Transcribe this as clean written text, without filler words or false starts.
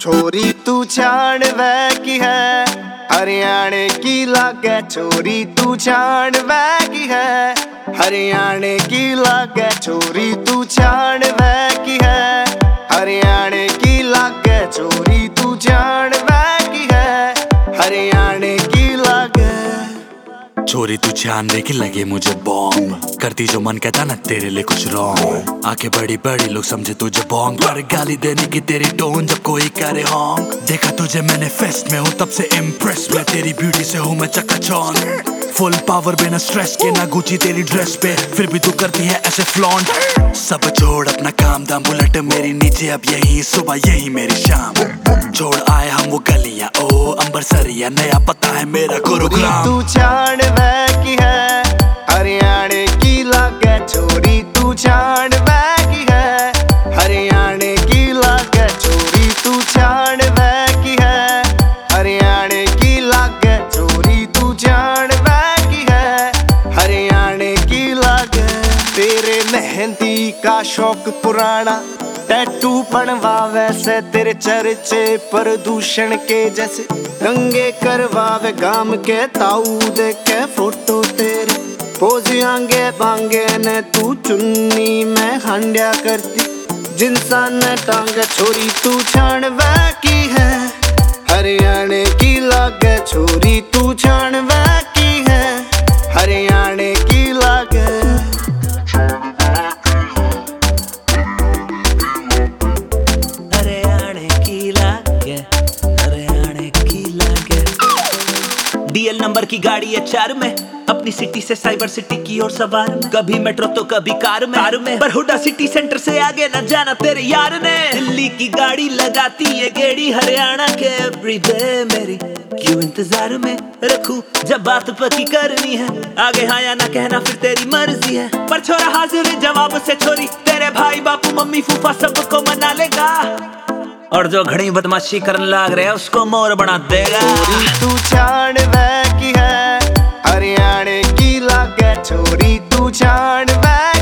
छोरी तू छानवे की है, हरियाणे की लागे। छोरी तू छानवे की है, हरियाणे की लागे। छोरी तू छानवे की है, हरियाणे की लागे। छोरी तू छानवे की है, हरियाणे की लागे। छोरी तू छानवे की लगे मुझे बॉम्ब, करती जो मन कहता ना तेरे लिए कुछ रॉन्ग। आंखें बड़ी बड़ी लोग समझे तुझे बॉन्ग, पर गाली देने की तेरी टोन जब कोई करे हॉन्ग। देखा तुझे मैंने फेस्ट में हूँ तब से इम्प्रेस, मैं तेरी ब्यूटी से हूँ मैं चकाचौंध। फुल पावर बिना स्ट्रेस के, ना गुची तेरी ड्रेस पे, फिर भी तू करती है ऐसे फ्लॉन्ट। सब छोड़ अपना काम दाम, बुलेट मेरी नीचे अब यही सुबह यही मेरी शाम। छोड़ आए हम वो गलियां, ओ अंबर सरिया, नया पता है मेरा गुरुग्राम। तू छानवे की है, हरियाणे की लागे। छोरी तू छानवे की है, हरियाणे की लागे। छोरी तू छानवे की है, हरियाणे की लागे। छोरी तू छानवे की है, हरियाणे की लागे। तेरे मेहंदी का शौक पुराना, टैटू बनवावे से तेरे चर्चे प्रदूषण के जैसे। दंगे करवावे गाम के ताऊ देखे फोटो तेरे। पोज आंगे बांगे ने तू चुन्नी में हांडिया करती, जिंसान टांगे। छोरी तू छानवे की है, हरियाणे की लागे। छोरी तू छानवे की है, हरियाणे की लागे। डीएल नंबर की गाड़ी है 4 में, अपनी सिटी से साइबर सिटी की ओर सवार में। कभी मेट्रो तो कभी कार में, पर हुडा सिटी सेंटर से आगे न जाना तेरे यार ने। दिल्ली की गाड़ी लगाती है गेड़ी, हरियाणा के एवरीडे मेरी क्यों इंतजार में रखूं। जब बात पक्की करनी है, आगे हाँ या ना कहना फिर तेरी मर्जी है। पर छोरा हाजिर जवाब से छोरी, तेरे भाई बापू मम्मी फूफा सबको मना लेगा, और जो घड़ी बदमाशी करने लग रहे हैं उसको मोर बना देगा। छोरी तू छानवे की है, हरियाणे की लागे। छोरी तू छानवे